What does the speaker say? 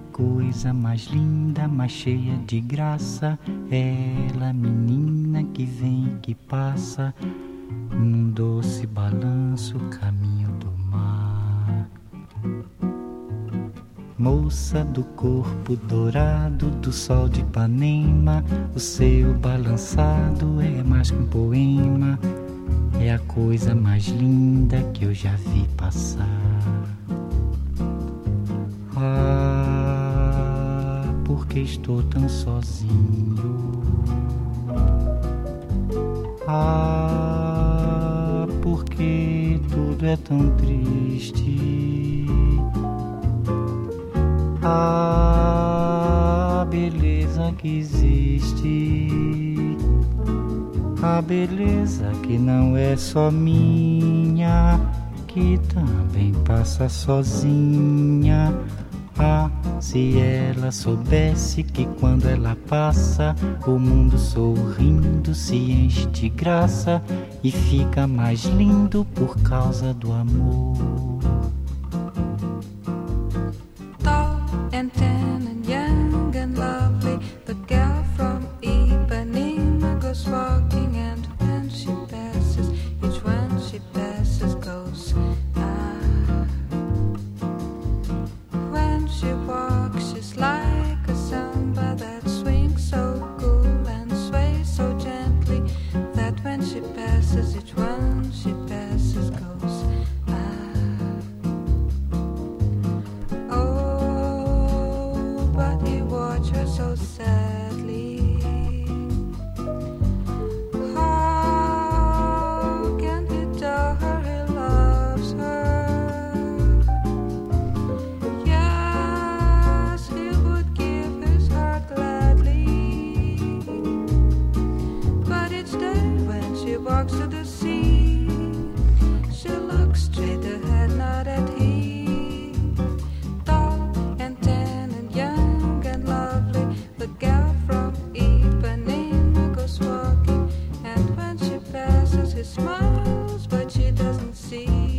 coisa mais linda, mais cheia de graça. Ela, menina que vem e que passa num doce balanço, caminho do mar. Moça do corpo dourado do sol de Ipanema, o seu balançado é mais que um poema. É a coisa mais linda que eu já vi passar. Ah, porque estou tão sozinho. Ah, porque tudo é tão triste. Ah, beleza que existe. A beleza que não é só minha, que também passa sozinha. Ah, se ela soubesse que quando ela passa, o mundo sorrindo se enche de graça e fica mais lindo por causa do amor. Tall and tan and young and lovely, the girl from Ipanema goes walking, and when she passes, each one she passes goes ah. When she walks, she's like a samba that swings so cool and sways so gently, that when she passes, each one she passes goes ah. Oh, but he watched her so sadly. How can he tell her he loves her? Yes, he would give his heart gladly. But each day when she walks to the sea, she looks straight ahead, not at him. Tall and tan and young and lovely, the gal from Ipanema goes walking, and when she passes, he smiles, but she doesn't see.